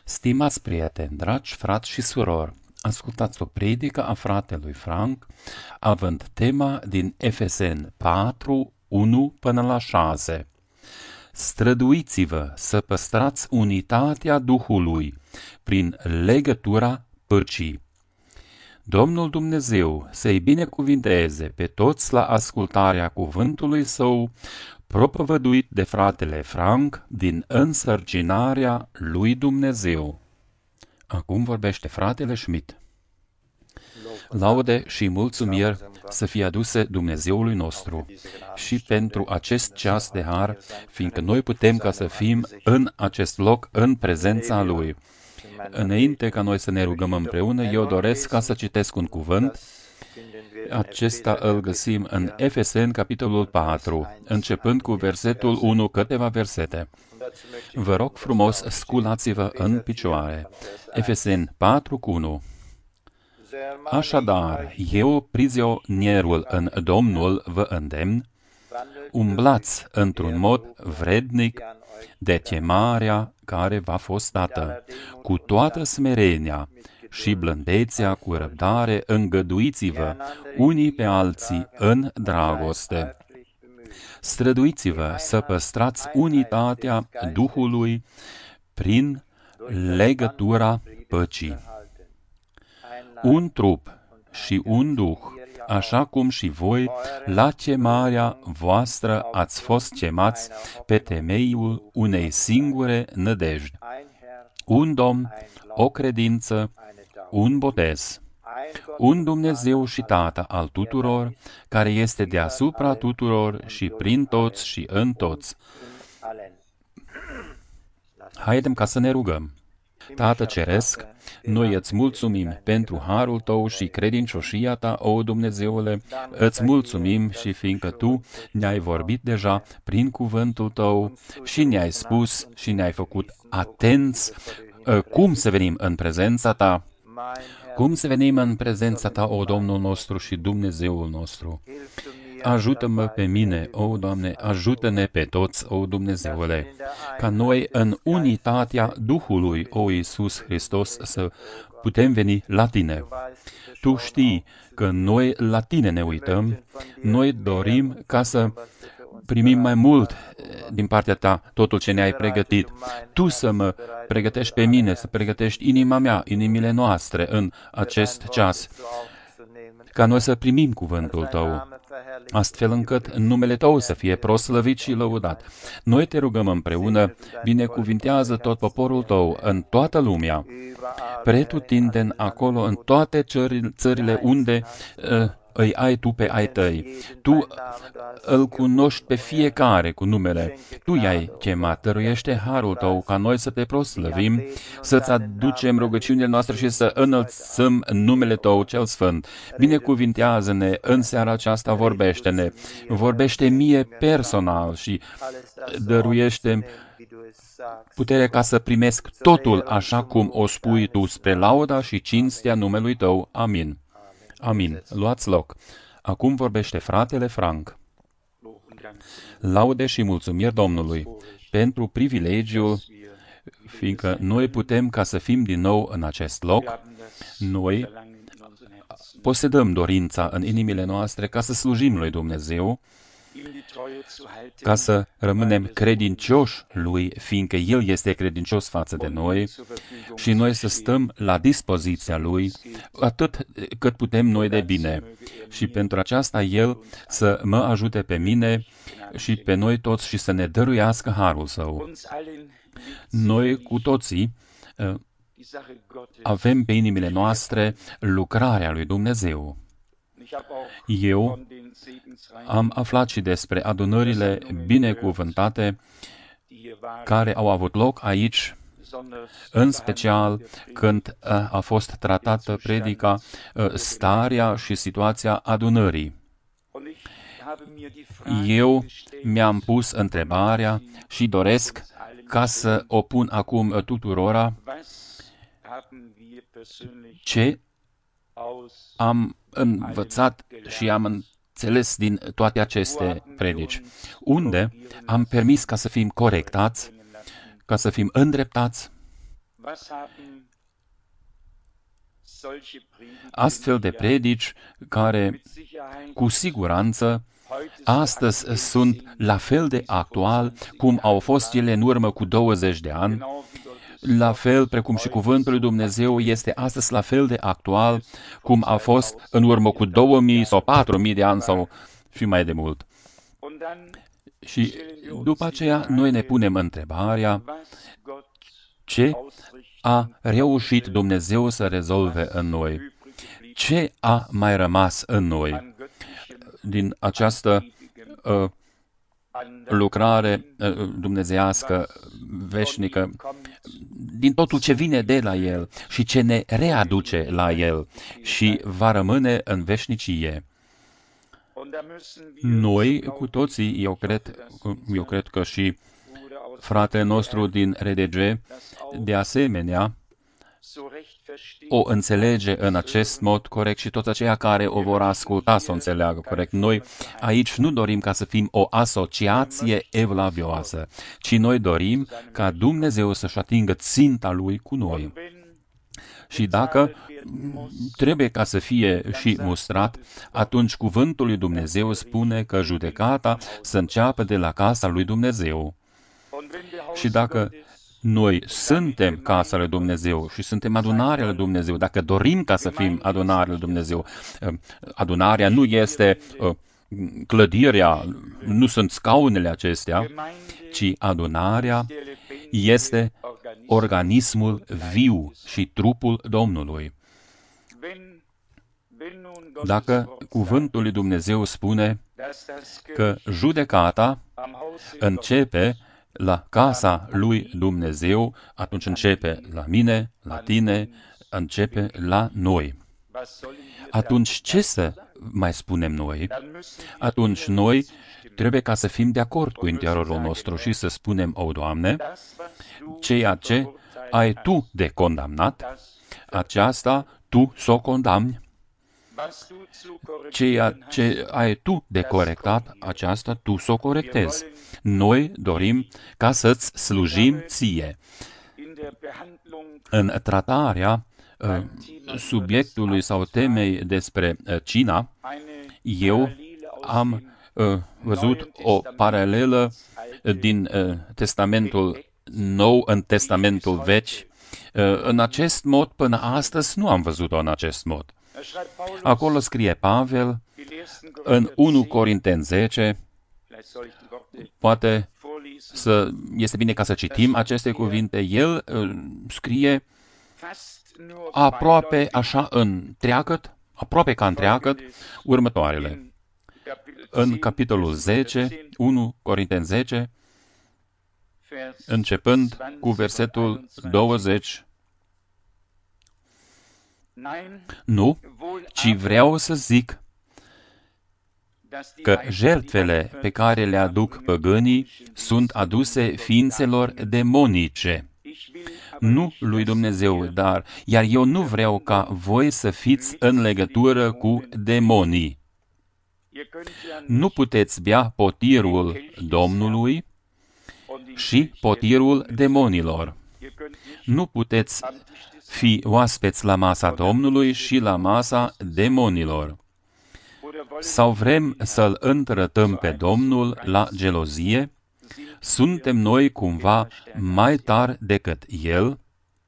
Stimați prieteni, dragi frați și surori, ascultați o predică a fratelui Frank, având tema din Efeseni 4, 1 până la 6. Străduiți-vă să păstrați unitatea Duhului prin legătura păcii. Domnul Dumnezeu să-i binecuvinteze pe toți la ascultarea cuvântului său, propovăduit de fratele Frank din însărcinarea lui Dumnezeu. Acum vorbește fratele Schmidt. Laude și mulțumiri să fie aduse Dumnezeului nostru și pentru acest ceas de har, fiindcă noi putem ca să fim în acest loc, în prezența Lui. Înainte ca noi să ne rugăm împreună, eu doresc ca să citesc un cuvânt. Acesta îl găsim în Efeseni, capitolul 4, începând cu versetul 1, câteva versete. Vă rog frumos, sculați-vă în picioare. Efeseni 4, 1. Așadar, eu, prizonierul în Domnul, vă îndemn, umblați într-un mod vrednic de chemarea care v-a fost dată, cu toată smerenia și blândețea, cu răbdare, îngăduiți-vă unii pe alții în dragoste. Străduiți-vă să păstrați unitatea Duhului prin legătura păcii. Un trup și un Duh, așa cum și voi, la chemarea voastră ați fost chemați pe temeiul unei singure nădejdi. Un Domn, o credință, un botez. Un Dumnezeu și Tată al tuturor, care este deasupra tuturor și prin toți și în toți. Haidem ca să ne rugăm. Tată Ceresc, noi îți mulțumim pentru harul Tău și credincioșia Ta, o Dumnezeule, îți mulțumim și fiindcă Tu ne-ai vorbit deja prin cuvântul Tău și ne-ai spus și ne-ai făcut atenți cum să venim în prezența Ta. Cum să venim în prezența Ta, o Domnul nostru și Dumnezeul nostru? Ajută-mă pe mine, o Doamne, ajută-ne pe toți, o Dumnezeule, ca noi în unitatea Duhului, o Iisus Hristos, să putem veni la Tine. Tu știi că noi la Tine ne uităm, noi dorim ca să primim mai mult din partea Ta totul ce ne-ai pregătit. Tu să mă pregătești pe mine, să pregătești inima mea, inimile noastre în acest ceas, ca noi să primim cuvântul Tău, astfel încât numele Tău să fie proslăvit și lăudat. Noi te rugăm împreună, binecuvintează tot poporul Tău în toată lumea, pretutindeni acolo, în toate țările unde îi ai Tu pe ai Tăi. Tu îl cunoști pe fiecare cu numele. Tu i-ai chemat, dăruiește harul Tău ca noi să Te proslăvim, să-Ți aducem rugăciunile noastre și să înălțăm numele Tău cel Sfânt. Binecuvintează-ne în seara aceasta, vorbește-ne, vorbește mie personal și dăruiește putere ca să primesc totul așa cum o spui Tu, spre lauda și cinstea numelui Tău. Amin. Amin. Luați loc. Acum vorbește fratele Frank. Laude și mulțumiri Domnului pentru privilegiul, fiindcă noi putem ca să fim din nou în acest loc. Noi posedăm dorința în inimile noastre ca să slujim lui Dumnezeu, ca să rămânem credincioși Lui, fiindcă El este credincios față de noi și noi să stăm la dispoziția Lui atât cât putem noi de bine. Și pentru aceasta El să mă ajute pe mine și pe noi toți și să ne dăruiască harul Său. Noi cu toții avem pe inimile noastre lucrarea lui Dumnezeu. Eu am aflat și despre adunările binecuvântate care au avut loc aici, în special când a fost tratată predica starea și situația adunării. Eu mi-am pus întrebarea și doresc ca să o pun acum tuturora: ce am învățat și am înțeles din toate aceste predici? Unde am permis ca să fim corectați, ca să fim îndreptați? Astfel de predici care, cu siguranță, astăzi sunt la fel de actual cum au fost ele în urmă cu 20 de ani, la fel precum și Cuvântul lui Dumnezeu este astăzi la fel de actual cum a fost în urmă cu 2000 sau 4000 de ani sau și mai de mult. Și după aceea noi ne punem întrebarea ce a reușit Dumnezeu să rezolve în noi, ce a mai rămas în noi din această lucrare dumnezeiască, veșnică, din totul ce vine de la El și ce ne readuce la El și va rămâne în veșnicie. Noi, cu toții, eu cred că și fratele nostru din RDG, de asemenea, o înțelege în acest mod corect și toți aceia care o vor asculta să o înțeleagă corect. Noi aici nu dorim ca să fim o asociație evlavioasă, ci noi dorim ca Dumnezeu să-și atingă ținta Lui cu noi. Și dacă trebuie ca să fie și mustrat, atunci cuvântul lui Dumnezeu spune că judecata să înceapă de la casa lui Dumnezeu. Și dacă noi suntem casa lui Dumnezeu și suntem adunarea lui Dumnezeu, dacă dorim ca să fim adunarea lui Dumnezeu, adunarea nu este clădirea, nu sunt scaunele acestea, ci adunarea este organismul viu și trupul Domnului. Dacă cuvântul lui Dumnezeu spune că judecata începe la casa lui Dumnezeu, atunci începe la mine, la tine, începe la noi. Atunci ce să mai spunem noi? Atunci noi trebuie ca să fim de acord cu interiorul nostru și să spunem, o, Doamne, ceea ce ai Tu de condamnat, aceasta Tu s-o condamni. Ceea ce ai Tu de corectat, aceasta Tu s-o corectezi. Noi dorim ca să-ți slujim Ție. În tratarea subiectului sau temei despre cina, eu am văzut o paralelă din Testamentul Nou în Testamentul Vechi. În acest mod, până astăzi, nu am văzut-o în acest mod. Acolo scrie Pavel, în 1 Corinteni 10, poate este bine ca să citim aceste cuvinte, el scrie aproape așa aproape ca întreagăt, următoarele. În capitolul 10, 1 Corinteni 10, începând cu versetul 20, nu, ci vreau să zic că jertfele pe care le aduc păgânii sunt aduse ființelor demonice, nu lui Dumnezeu, iar eu nu vreau ca voi să fiți în legătură cu demonii. Nu puteți bea potirul Domnului și potirul demonilor. Nu puteți fi oaspeți la masa Domnului și la masa demonilor. Sau vrem să-L întrătăm pe Domnul la gelozie? Suntem noi cumva mai tari decât El?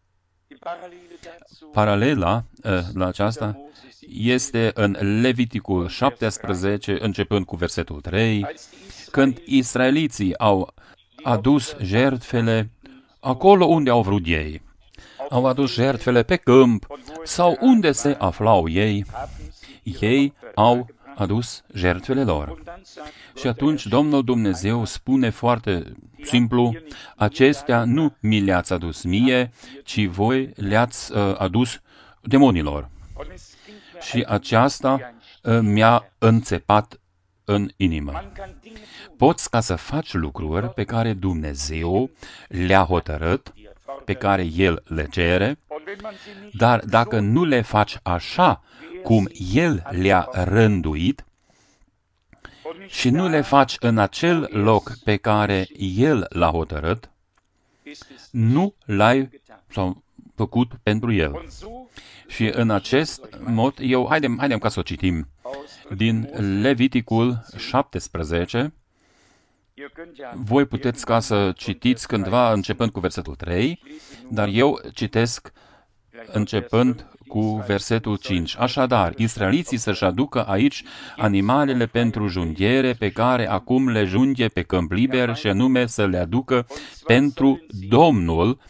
Paralela la aceasta este în Leviticul 17, începând cu versetul 3, când israeliții au adus jertfele acolo unde au vrut ei. Au adus jertfele pe câmp sau unde se aflau ei. Ei au adus jertfele lor. Și atunci Domnul Dumnezeu spune foarte simplu, acestea nu mi le-ați adus mie, ci voi le-ați adus demonilor. Și aceasta mi-a înțepat în inimă. Poți ca să faci lucruri pe care Dumnezeu le-a hotărât, pe care El le cere, dar dacă nu le faci așa cum El le-a rânduit și nu le faci în acel loc pe care El l-a hotărât, nu l-ai sau făcut pentru el. Și în acest mod, haidem ca să o citim din Leviticul 17. Voi puteți ca să citiți cândva începând cu versetul 3, dar eu citesc începând cu versetul 5. Așadar, israeliții să-și aducă aici animalele pentru junghiere pe care acum le junghie pe câmp liber, și anume să le aducă pentru Domnul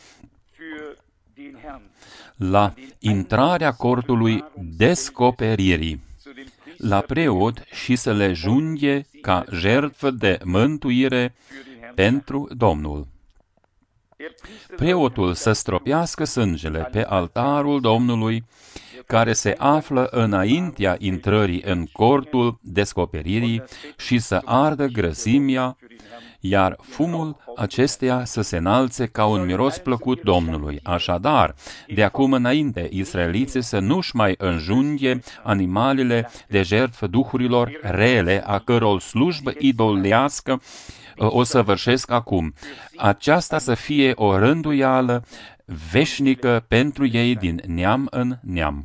la intrarea cortului descoperirii, la preot, și să le junghie ca jertfă de mântuire pentru Domnul. Preotul să stropească sângele pe altarul Domnului, care se află înaintea intrării în cortul descoperirii, și să ardă grăsimea, iar fumul acesteia să se înalțe ca un miros plăcut Domnului. Așadar, de acum înainte, israeliții să nu-și mai înjunghie animalele de jertfă duhurilor rele, a căror slujbă idolească o săvârșesc acum. Aceasta să fie o rânduială veșnică pentru ei din neam în neam.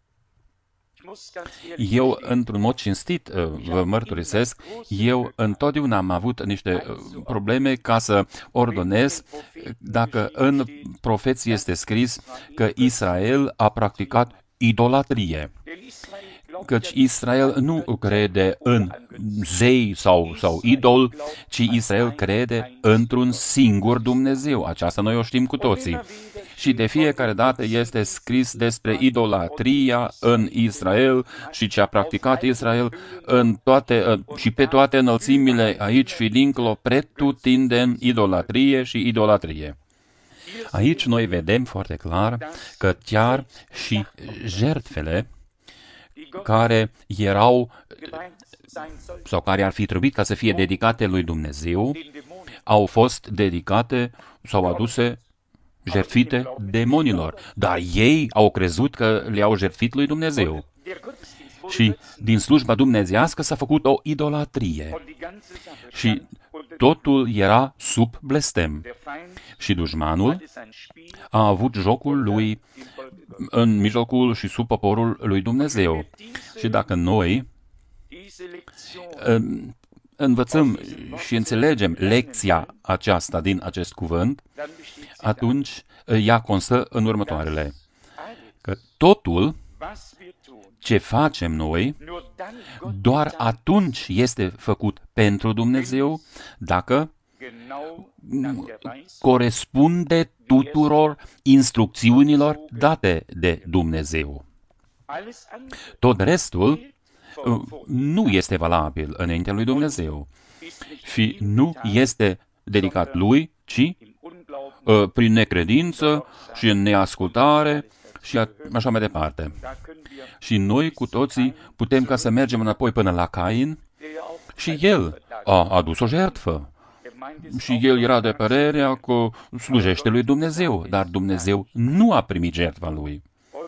Eu, într-un mod cinstit, vă mărturisesc, eu întotdeauna am avut niște probleme ca să ordonez dacă în profeție este scris că Israel a practicat idolatrie. Căci Israel nu crede în zei sau idol, ci Israel crede într-un singur Dumnezeu. Aceasta noi o știm cu toții. Și de fiecare dată este scris despre idolatria în Israel și ce a practicat Israel în toate, și pe toate înălțimile aici și dincolo, pretutindeni idolatrie și idolatrie. Aici noi vedem foarte clar că chiar și jertfele care erau sau care ar fi trebuit ca să fie dedicate lui Dumnezeu, au fost dedicate sau aduse jertfite demonilor. Dar ei au crezut că le-au jertfit lui Dumnezeu. Și din slujba dumnezeiască s-a făcut o idolatrie. Și totul era sub blestem. Și dușmanul a avut jocul lui în mijlocul și sub poporul lui Dumnezeu. Și dacă noi învățăm și înțelegem lecția aceasta din acest cuvânt, atunci ea constă în următoarele. Că totul ce facem noi, doar atunci este făcut pentru Dumnezeu, dacă corespunde tuturor instrucțiunilor date de Dumnezeu. Tot restul nu este valabil înaintea lui Dumnezeu și nu este dedicat lui, ci prin necredință și în neascultare și așa mai departe. Și noi cu toții putem ca să mergem înapoi până la Cain și el a adus o jertfă. Și el era de părerea că slujește lui Dumnezeu, dar Dumnezeu nu a primit jertfa lui.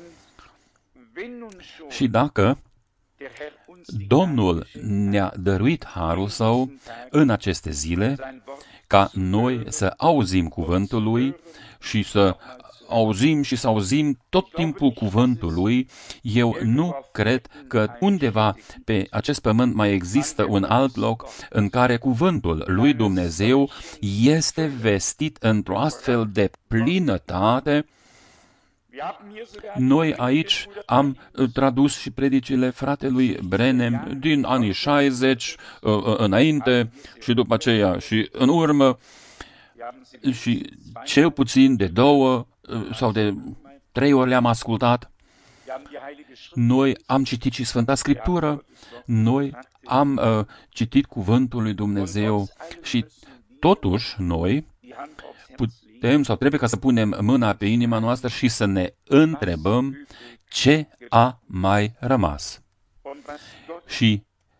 Și dacă Domnul ne-a dăruit harul său în aceste zile, ca noi să auzim cuvântul lui și să auzim tot timpul cuvântul lui, eu nu cred că undeva pe acest pământ mai există un alt loc în care cuvântul lui Dumnezeu este vestit într-o astfel de plinătate. Noi aici am tradus și predicile fratelui Branham din anii 60 înainte și după aceea și în urmă, și cel puțin de 2 sau de 3 ori le-am ascultat. Noi am citit și Sfânta Scriptură, noi am citit cuvântul lui Dumnezeu și totuși noi putem sau trebuie ca să punem mâna pe inima noastră și să ne întrebăm ce a mai rămas. Și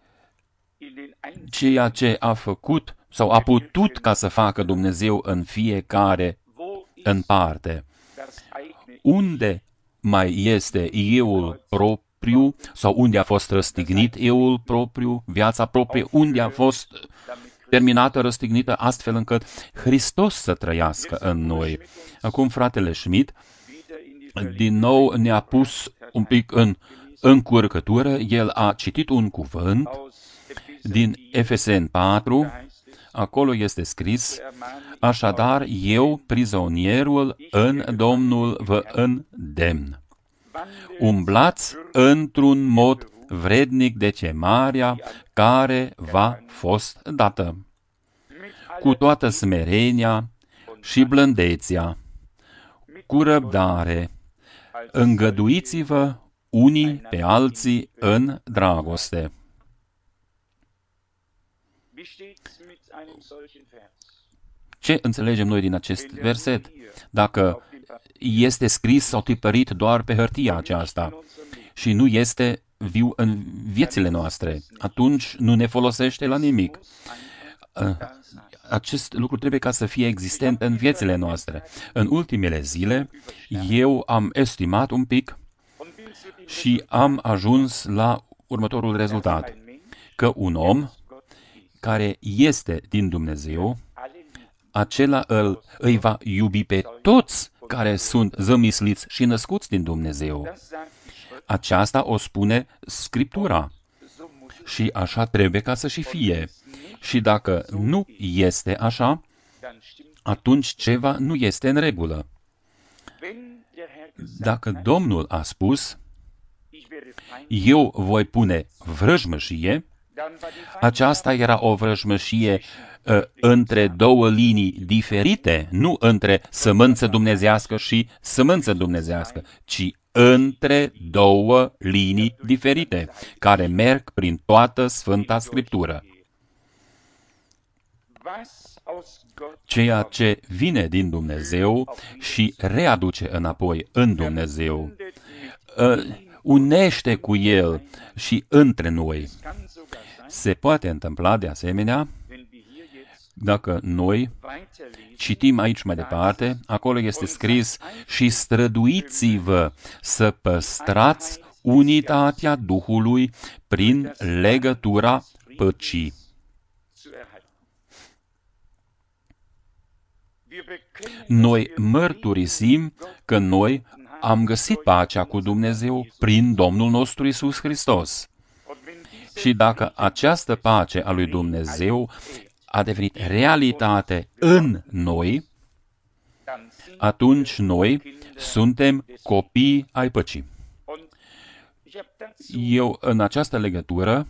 ceea ce a făcut sau a putut ca să facă Dumnezeu în fiecare în parte. Unde mai este euul propriu sau unde a fost răstignit euul propriu, viața proprie, unde a fost terminată, răstignită, astfel încât Hristos să trăiască în noi. Acum fratele Schmidt din nou ne-a pus un pic în încurcătură. El a citit un cuvânt din Efeseni 4, acolo este scris: așadar, eu, prizonierul în Domnul, vă îndemn. Umblați într-un mod vrednic de chemarea care v-a fost dată, cu toată smerenia și blândețea, cu răbdare, îngăduiți-vă unii pe alții în dragoste. Ce înțelegem noi din acest verset? Dacă este scris sau tipărit doar pe hârtia aceasta și nu este viu în viețile noastre, atunci nu ne folosește la nimic. Acest lucru trebuie ca să fie existent în viețile noastre. În ultimele zile, eu am estimat un pic și am ajuns la următorul rezultat, că un om care este din Dumnezeu, acela îi va iubi pe toți care sunt zămisliți și născuți din Dumnezeu. Aceasta o spune Scriptura. Și așa trebuie ca să și fie. Și dacă nu este așa, atunci ceva nu este în regulă. Dacă Domnul a spus: eu voi pune vrăjmășie, aceasta era o vrăjmășie între două linii diferite, nu între sămânță dumnezească și sămânță dumnezească, ci între două linii diferite, care merg prin toată Sfânta Scriptură. Ceea ce vine din Dumnezeu și readuce înapoi în Dumnezeu, unește cu El și între noi. Se poate întâmpla de asemenea, dacă noi citim aici mai departe, acolo este scris: și străduiți-vă să păstrați unitatea Duhului prin legătura păcii. Noi mărturisim că noi am găsit pacea cu Dumnezeu prin Domnul nostru Iisus Hristos. Și dacă această pace a lui Dumnezeu a devenit realitate în noi, atunci noi suntem copii ai păcii. Eu, în această legătură,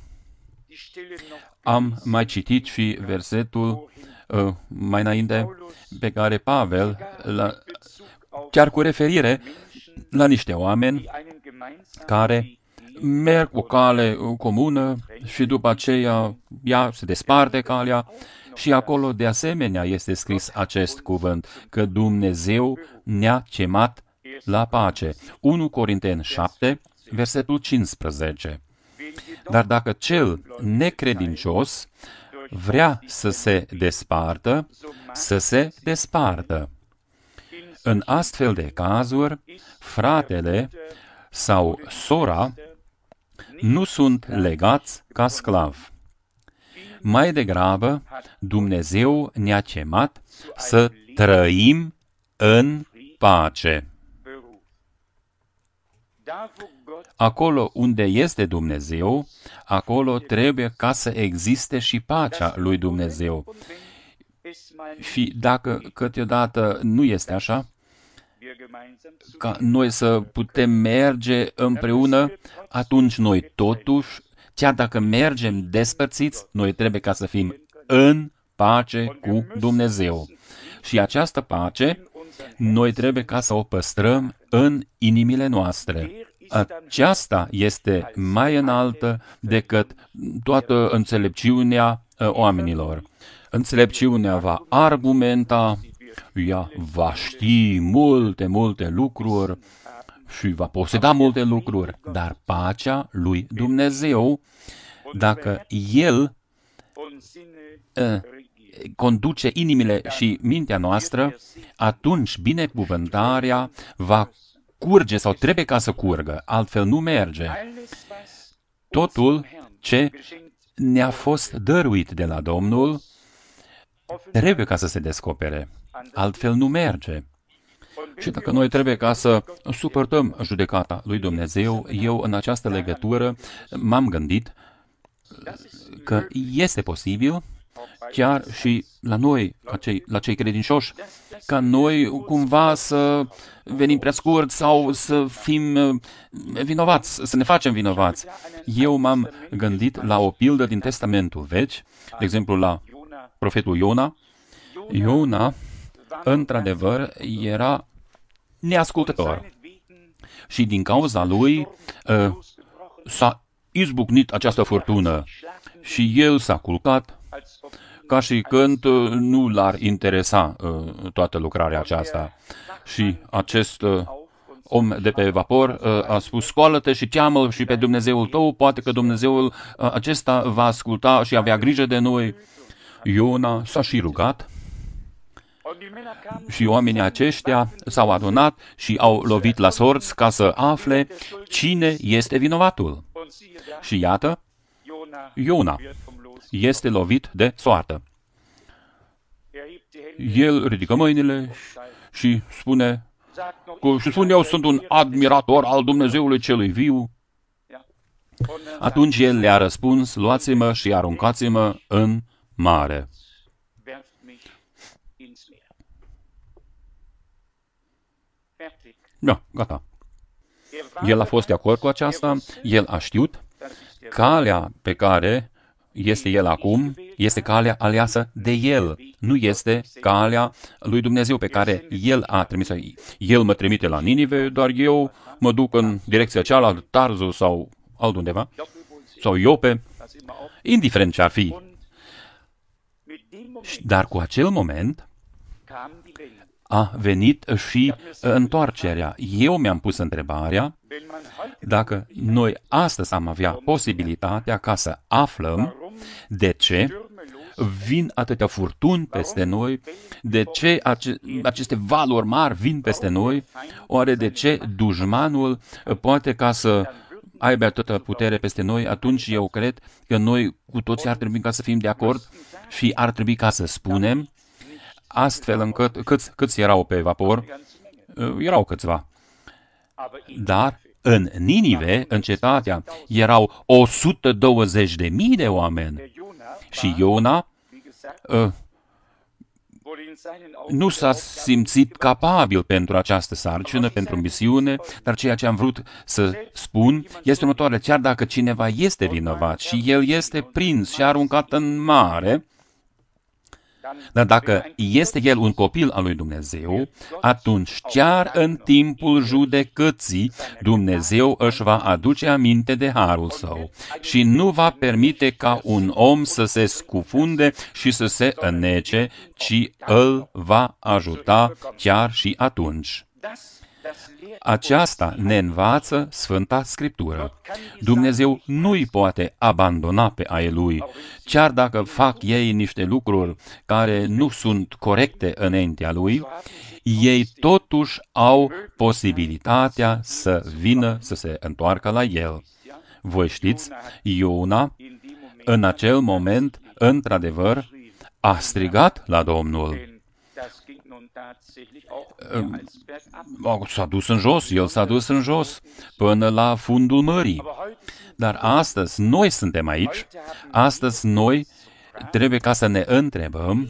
am mai citit și versetul mai înainte pe care Pavel, chiar cu referire la niște oameni care merg o cale comună și după aceea ea se desparte calea și acolo de asemenea este scris acest cuvânt, că Dumnezeu ne-a chemat la pace. 1 Corinteni 7, versetul 15. Dar dacă cel necredincios vrea să se despartă, să se despartă. În astfel de cazuri, fratele sau sora nu sunt legați ca sclavi. Mai degrabă, Dumnezeu ne-a chemat să trăim în pace. Acolo unde este Dumnezeu, acolo trebuie ca să existe și pacea lui Dumnezeu. Și dacă câteodată nu este așa, ca noi să putem merge împreună, atunci noi totuși, chiar dacă mergem despărțiți, noi trebuie ca să fim în pace cu Dumnezeu. Și această pace, noi trebuie ca să o păstrăm în inimile noastre. Aceasta este mai înaltă decât toată înțelepciunea oamenilor. Înțelepciunea va argumenta, ea va ști multe lucruri și va poseda multe lucruri, dar pacea lui Dumnezeu, dacă El conduce inimile și mintea noastră, atunci binecuvântarea va curge sau trebuie ca să curgă, altfel nu merge. Totul ce ne-a fost dăruit de la Domnul trebuie ca să se descopere, altfel nu merge. Și dacă noi trebuie ca să suportăm judecata lui Dumnezeu, eu în această legătură m-am gândit că este posibil chiar și la noi, la cei credincioși, ca noi cumva să venim prea scurt sau să fim vinovați, să ne facem vinovați. Eu m-am gândit la o pildă din Testamentul Vechi, de exemplu la profetul Iona. Iona, într-adevăr, era neascultător și din cauza lui s-a izbucnit această furtună și el s-a culcat ca și când nu l-ar interesa toată lucrarea aceasta. Și acest om de pe vapor a spus: scoală-te și cheamă-l și pe Dumnezeul tău, poate că Dumnezeul acesta va asculta și avea grijă de noi. Iona s-a și rugat și oamenii aceștia s-au adunat și au lovit la sorți ca să afle cine este vinovatul. Și iată, Iona este lovit de soartă. El ridică mâinile și spune: eu sunt un admirator al Dumnezeului celui viu. Atunci el le-a răspuns: luați-mă și aruncați-mă în mare. Da, gata. El a fost de acord cu aceasta, el a știut. Calea pe care este el acum, este calea aleasă de el. Nu este calea lui Dumnezeu pe care el a trimis-o. El mă trimite la Ninive, dar eu mă duc în direcția cealaltă, Tarzu sau altundeva, sau Iope, indiferent ce ar fi. Dar cu acel moment a venit și întoarcerea. Eu mi-am pus întrebarea dacă noi astăzi am avea posibilitatea ca să aflăm de ce vin atâtea furtuni peste noi, de ce aceste valuri mari vin peste noi, oare de ce dușmanul poate ca să aibă atâta putere peste noi. Atunci eu cred că noi cu toții ar trebui ca să fim de acord și ar trebui ca să spunem, astfel încât câți erau pe vapor? Erau câțiva. Dar în Ninive, în cetatea, erau 120.000 de oameni. Și Iona nu s-a simțit capabil pentru această sarcină, pentru misiune, dar ceea ce am vrut să spun este următoarele: chiar dacă cineva este vinovat și el este prins și aruncat în mare, dar dacă este el un copil al lui Dumnezeu, atunci chiar în timpul judecății Dumnezeu își va aduce aminte de harul său și nu va permite ca un om să se scufunde și să se înnece, ci îl va ajuta chiar și atunci. Aceasta ne învață Sfânta Scriptură. Dumnezeu nu-i poate abandona pe ai Lui, chiar dacă fac ei niște lucruri care nu sunt corecte înaintea Lui, ei totuși au posibilitatea să vină să se întoarcă la El. Voi știți, Iona, în acel moment, într-adevăr, a strigat la Domnul. S-a dus în jos, el s-a dus în jos, până la fundul mării. Dar astăzi noi suntem aici, astăzi noi trebuie ca să ne întrebăm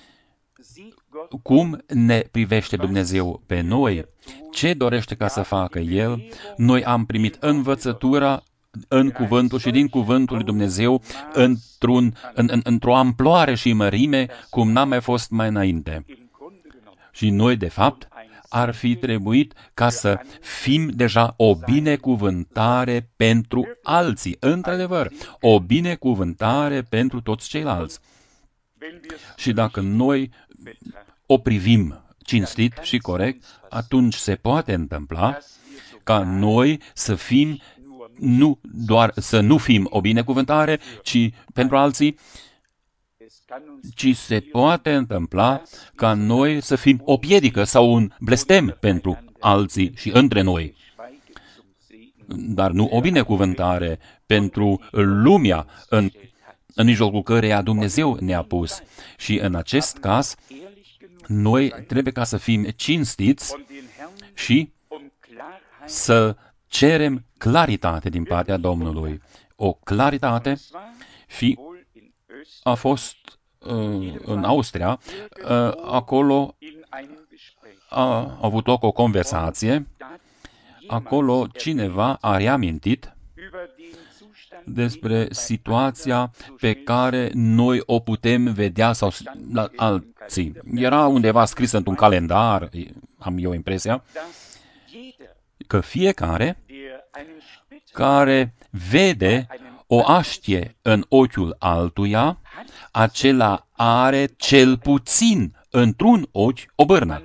cum ne privește Dumnezeu pe noi, ce dorește ca să facă El. Noi am primit învățătura în cuvântul și din cuvântul lui Dumnezeu într-o amploare și mărime cum n-a mai fost mai înainte. Și noi, de fapt, ar fi trebuit ca să fim deja o binecuvântare pentru alții. Într-adevăr, o binecuvântare pentru toți ceilalți. Și dacă noi o privim cinstit și corect, atunci se poate întâmpla ca noi să fim să nu fim o binecuvântare, ci pentru alții, ci se poate întâmpla ca noi să fim o piedică sau un blestem pentru alții și între noi. Dar nu o binecuvântare pentru lumea în mijlocul căreia Dumnezeu ne-a pus. Și în acest caz, Noi trebuie ca să fim cinstiți și să cerem claritate din partea Domnului. O claritate și a fost în Austria, acolo a avut loc o conversație, acolo cineva a reamintit despre situația pe care noi o putem vedea sau la alții. Era undeva scris într-un calendar, am eu impresia, că fiecare care vede o aștie în ochiul altuia, acela are cel puțin într-un ochi o bârnă.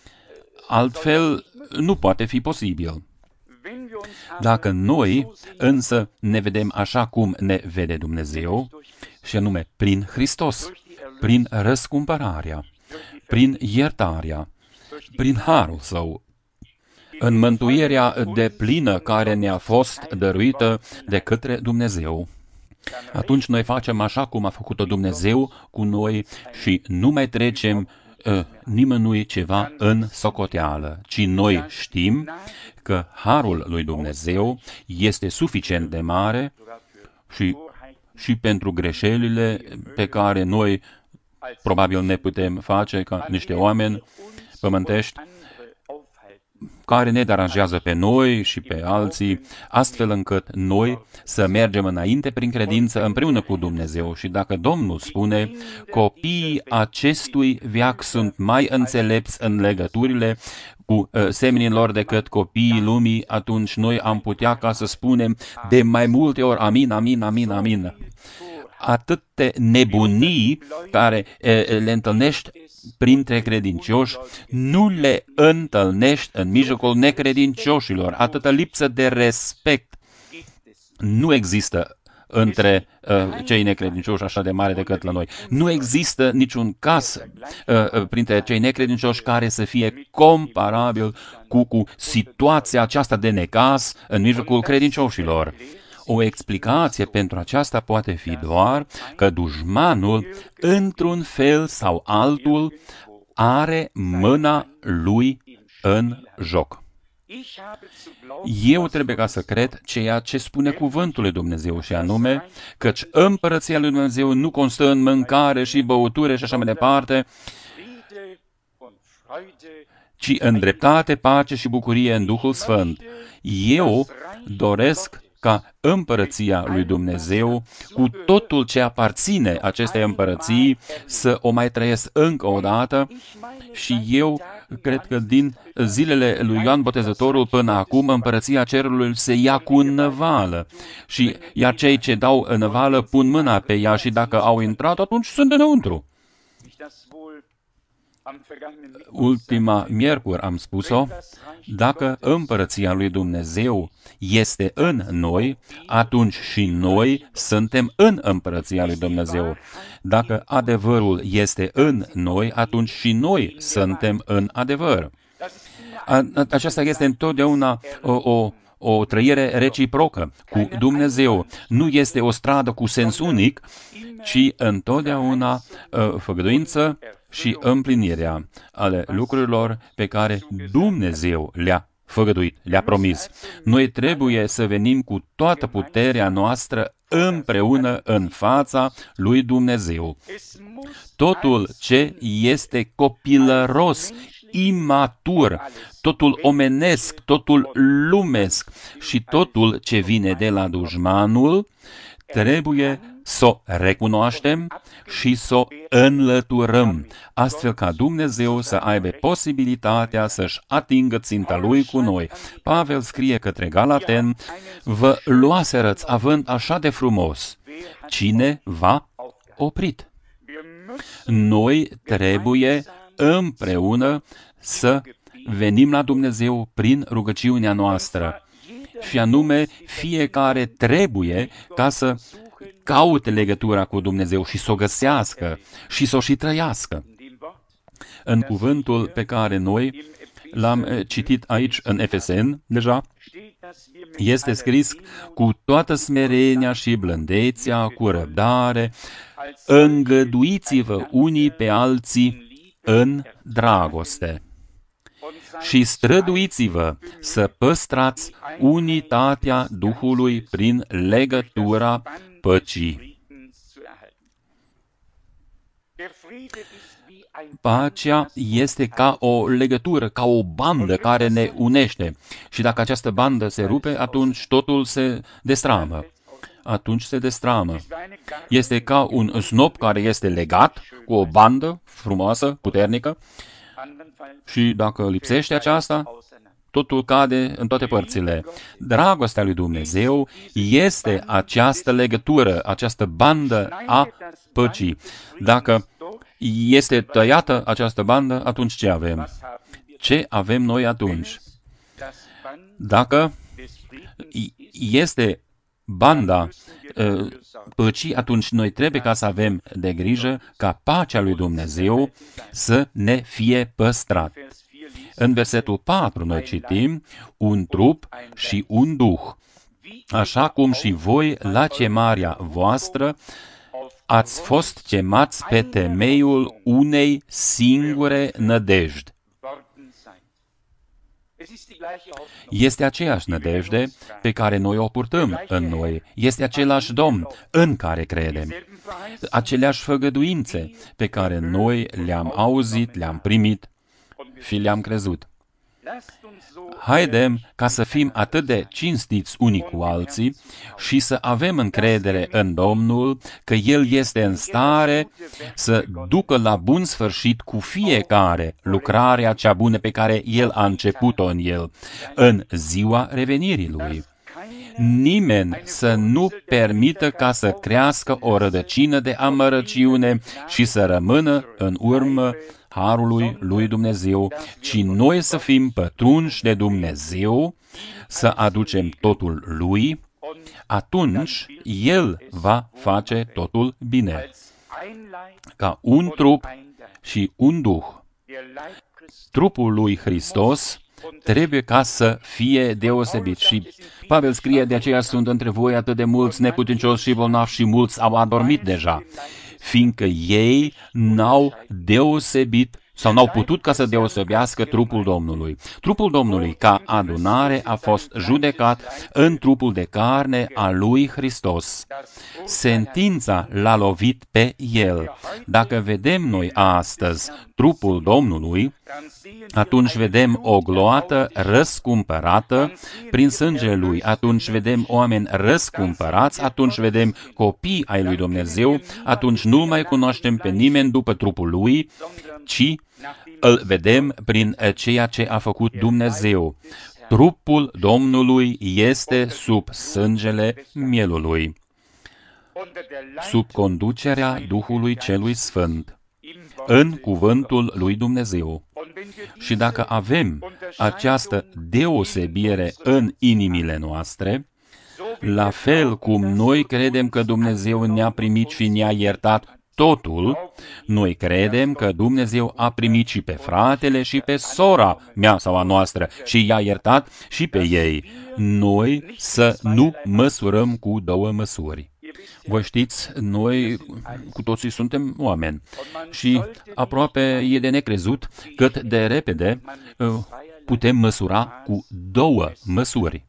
Altfel nu poate fi posibil. Dacă noi însă ne vedem așa cum ne vede Dumnezeu, și anume prin Hristos, prin răscumpărarea, prin iertarea, prin harul Său, în mântuirea deplină care ne-a fost dăruită de către Dumnezeu, atunci noi facem așa cum a făcut-o Dumnezeu cu noi și nu mai trecem nimănui ceva în socoteală, ci noi știm că harul lui Dumnezeu este suficient de mare și pentru greșelile pe care noi probabil ne putem face ca niște oameni pământești, care ne deranjează pe noi și pe alții, astfel încât noi să mergem înainte prin credință împreună cu Dumnezeu. Și dacă Domnul spune, copiii acestui veac sunt mai înțelepți în legăturile cu semenii lor decât copiii lumii, atunci noi am putea ca să spunem de mai multe ori amin, amin, amin, amin. Atâte nebunii care le întâlnești printre credincioși, nu le întâlnești în mijlocul necredincioșilor. Atâta lipsă de respect nu există între cei necredincioși așa de mare decât la noi. Nu există niciun caz printre cei necredincioși care să fie comparabil cu situația aceasta de necaz în mijlocul credincioșilor. O explicație pentru aceasta poate fi doar că dușmanul, într-un fel sau altul, are mâna lui în joc. Eu trebuie ca să cred ceea ce spune cuvântul lui Dumnezeu și anume, căci împărăția lui Dumnezeu nu constă în mâncare și băutură și așa mai departe, ci în dreptate, pace și bucurie în Duhul Sfânt. Eu doresc ca împărăția lui Dumnezeu, cu totul ce aparține acestei împărății, să o mai trăiesc încă o dată și eu cred că din zilele lui Ioan Botezătorul până acum împărăția cerului se ia cu năvală și iar cei ce dau năvală pun mâna pe ea și dacă au intrat, atunci sunt înăuntru. Ultima miercuri am spus-o, dacă împărăția lui Dumnezeu este în noi, atunci și noi suntem în împărăția lui Dumnezeu. Dacă adevărul este în noi, atunci și noi suntem în adevăr. Aceasta este întotdeauna o trăire reciprocă cu Dumnezeu. Nu este o stradă cu sens unic, ci întotdeauna făgăduință și împlinirea ale lucrurilor pe care Dumnezeu le-a făgăduit, le-a promis. Noi trebuie să venim cu toată puterea noastră împreună în fața lui Dumnezeu. Totul ce este copilăros, imatur, totul omenesc, totul lumesc și totul ce vine de la dușmanul, trebuie să o recunoaștem și să o înlăturăm, astfel ca Dumnezeu să aibă posibilitatea să-și atingă ținta Lui cu noi. Pavel scrie către Galaten, vă luaserăți având așa de frumos. Cine v-a oprit? Noi trebuie împreună să venim la Dumnezeu prin rugăciunea noastră. Și anume, fiecare trebuie ca să caute legătura cu Dumnezeu și să o găsească și să o și trăiască. În cuvântul pe care noi l-am citit aici în Efeseni, deja, este scris cu toată smerenia și blândețea, cu răbdare, îngăduiți-vă unii pe alții în dragoste. Și străduiți-vă să păstrați unitatea Duhului prin legătura păcii. Pacea este ca o legătură, ca o bandă care ne unește. Și dacă această bandă se rupe, atunci totul se destramă. Este ca un snop care este legat cu o bandă frumoasă, puternică, și dacă lipsește aceasta, totul cade în toate părțile. Dragostea lui Dumnezeu este această legătură, această bandă a păcii. Dacă este tăiată această bandă, atunci ce avem? Ce avem noi atunci? Dacă este banda păcii, atunci noi trebuie ca să avem de grijă ca pacea lui Dumnezeu să ne fie păstrat. În versetul 4 noi citim: un trup și un duh, așa cum și voi la chemarea voastră ați fost chemați pe temeiul unei singure nădejdi. Este aceeași nădejde pe care noi o purtăm în noi. Este același Domn în care credem. Aceleași făgăduințe pe care noi le-am auzit, le-am primit și le-am crezut. Haidem ca să fim atât de cinstiți unii cu alții și să avem încredere în Domnul că El este în stare să ducă la bun sfârșit cu fiecare lucrarea cea bună pe care El a început-o în el, în ziua revenirii Lui. Nimeni să nu permită ca să crească o rădăcină de amărăciune și să rămână în urmă harului lui Dumnezeu, ci noi să fim pătrunși de Dumnezeu, să aducem totul Lui, atunci El va face totul bine. Ca un trup și un duh. Trupul lui Hristos trebuie ca să fie deosebit. Și Pavel scrie: de aceea sunt între voi atât de mulți neputincioși și bolnavi și mulți au adormit deja, fiindcă ei n-au deosebit sau n-au putut ca să deosebească trupul Domnului. Trupul Domnului ca adunare a fost judecat în trupul de carne a lui Hristos. Sentința l-a lovit pe El. Dacă vedem noi astăzi trupul Domnului, atunci vedem o gloată răscumpărată prin sângele Lui, atunci vedem oameni răscumpărați, atunci vedem copii ai lui Dumnezeu, atunci nu mai cunoaștem pe nimeni după trupul Lui, ci îl vedem prin ceea ce a făcut Dumnezeu. Trupul Domnului este sub sângele mielului, sub conducerea Duhului Celui Sfânt, în cuvântul lui Dumnezeu. Și dacă avem această deosebire în inimile noastre, la fel cum noi credem că Dumnezeu ne-a primit și ne-a iertat totul, noi credem că Dumnezeu a primit și pe fratele și pe sora mea sau a noastră și i-a iertat și pe ei. Noi să nu măsurăm cu două măsuri. Voi știți, noi cu toții suntem oameni și aproape e de necrezut cât de repede putem măsura cu două măsuri.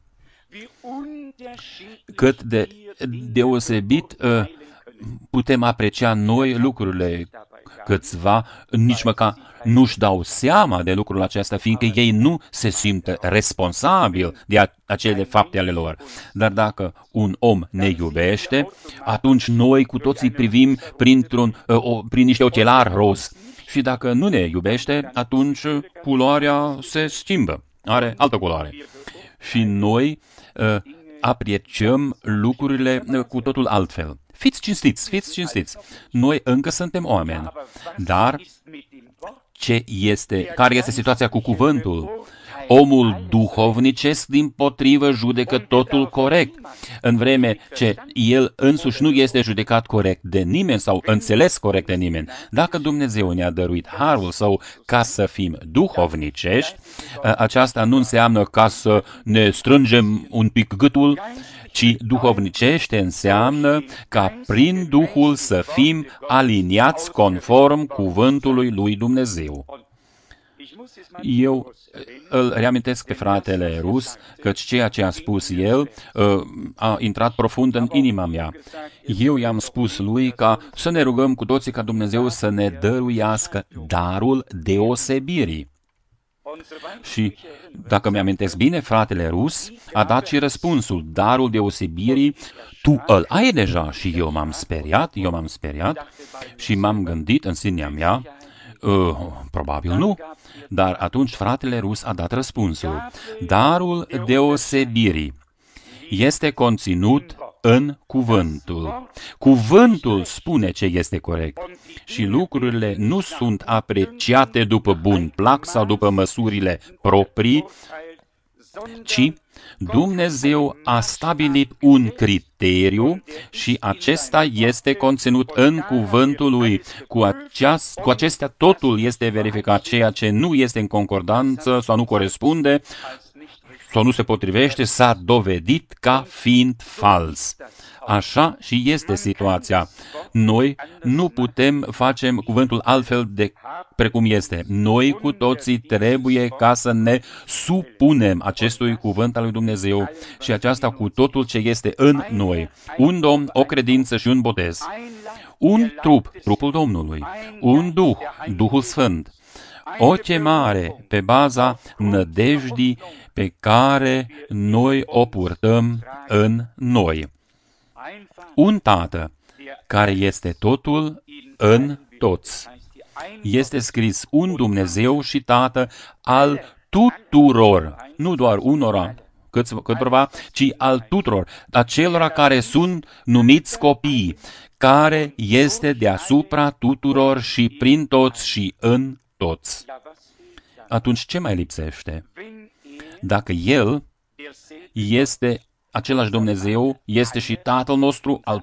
Cât de deosebit putem aprecia noi lucrurile. Câțiva nici măcar nu-și dau seama de lucrul acesta, fiindcă ei nu se simt responsabili de acele fapte ale lor. Dar dacă un om ne iubește, atunci noi cu toții privim prin niște ochelari roz. Și dacă nu ne iubește, atunci culoarea se schimbă, are altă culoare. Și noi apreciem lucrurile cu totul altfel. Fiți cinstiți. Noi încă suntem oameni. Dar care este situația cu cuvântul? Omul duhovnicesc, dimpotrivă, judecă totul corect, în vreme ce el însuși nu este judecat corect de nimeni sau înțeles corect de nimeni. Dacă Dumnezeu ne-a dăruit harul Său ca să fim duhovnicești, aceasta nu înseamnă ca să ne strângem un pic gâtul, ci duhovnicește înseamnă ca prin Duhul să fim aliniați conform cuvântului lui Dumnezeu. Eu îl reamintesc pe fratele Rus, căci ceea ce a spus el a intrat profund în inima mea. Eu i-am spus lui ca să ne rugăm cu toții ca Dumnezeu să ne dăruiască darul deosebirii. Și, dacă mi-amintesc bine, fratele Rus a dat și răspunsul, darul deosebirii, tu îl ai deja. Și eu m-am speriat și m-am gândit în sinea mea, probabil nu, dar atunci fratele Rus a dat răspunsul. Darul deosebirii este conținut în cuvântul. Cuvântul spune ce este corect și lucrurile nu sunt apreciate după bun plac sau după măsurile proprii, ci Dumnezeu a stabilit un criteriu și acesta este conținut în cuvântul lui. Cu acestea totul este verificat. Ceea ce nu este în concordanță sau nu corespunde sau nu se potrivește s-a dovedit ca fiind fals. Așa și este situația. Noi nu putem face cuvântul altfel de precum este. Noi cu toții trebuie ca să ne supunem acestui cuvânt al lui Dumnezeu și aceasta cu totul ce este în noi. Un Domn, o credință și un botez. Un trup, trupul Domnului. Un Duh, Duhul Sfânt. O chemare pe baza nădejdii pe care noi o purtăm în noi. Un Tată care este totul în toți. Este scris un Dumnezeu și Tată al tuturor, nu doar unora, câteva, ci al tuturor, acelora care sunt numiți copii, care este deasupra tuturor și prin toți și în toți. Atunci ce mai lipsește? Dacă El este același Dumnezeu, este și Tatăl nostru al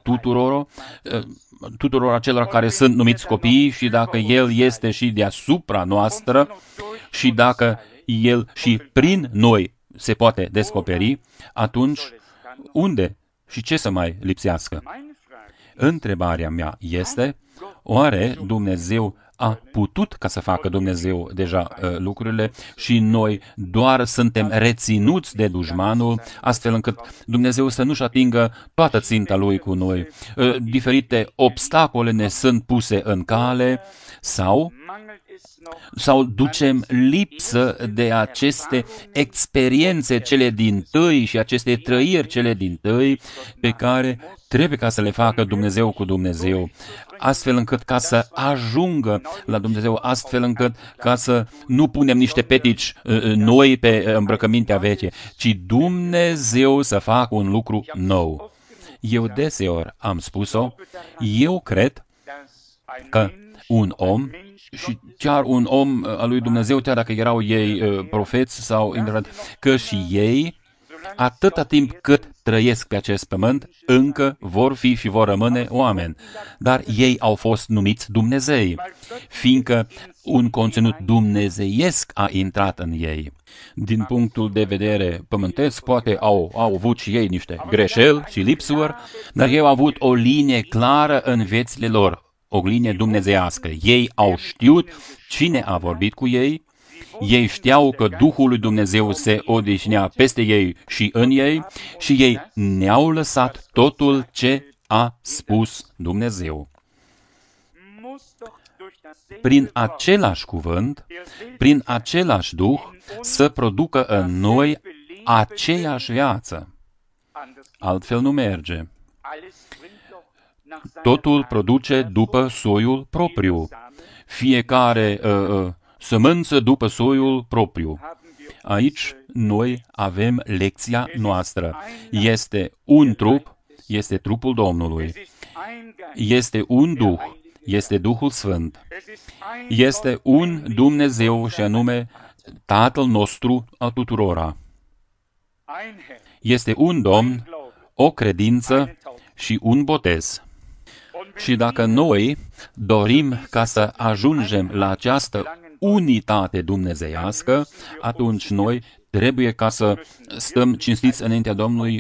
tuturor acelor care sunt numiți copii și dacă El este și deasupra noastră și dacă El și prin noi se poate descoperi, atunci unde și ce să mai lipsească? Întrebarea mea este, oare Dumnezeu a putut ca să facă Dumnezeu deja lucrurile și noi doar suntem reținuți de dușmanul, astfel încât Dumnezeu să nu-și atingă toată ținta Lui cu noi. Diferite obstacole ne sunt puse în cale sau ducem lipsă de aceste experiențe cele dintâi și aceste trăiri cele dintâi pe care trebuie ca să le facă Dumnezeu cu Dumnezeu, astfel încât ca să ajungă la Dumnezeu, astfel încât ca să nu punem niște petici noi pe îmbrăcămintea veche, ci Dumnezeu să facă un lucru nou. Eu deseori am spus-o, eu cred că un om, și chiar un om al lui Dumnezeu, chiar dacă erau ei profeți sau că și ei, atâta timp cât trăiesc pe acest pământ, încă vor fi și vor rămâne oameni. Dar ei au fost numiți Dumnezei, fiindcă un conținut dumnezeiesc a intrat în ei. Din punctul de vedere pământesc, poate au avut și ei niște greșeli și lipsuri, dar ei au avut o linie clară în viețile lor, o linie dumnezeiască. Ei au știut cine a vorbit cu ei, ei știau că Duhul lui Dumnezeu se odihnea peste ei și în ei și ei ne-au lăsat totul ce a spus Dumnezeu. Prin același cuvânt, prin același Duh, să producă în noi aceeași viață. Altfel nu merge. Totul produce după soiul propriu. Fiecare sămânță după soiul propriu. Aici noi avem lecția noastră. Este un trup, este trupul Domnului. Este un Duh, este Duhul Sfânt. Este un Dumnezeu și anume Tatăl nostru al tuturora. Este un Domn, o credință și un botez. Și dacă noi dorim ca să ajungem la această unitate dumnezeiască, atunci noi trebuie ca să stăm cinstiți înaintea Domnului și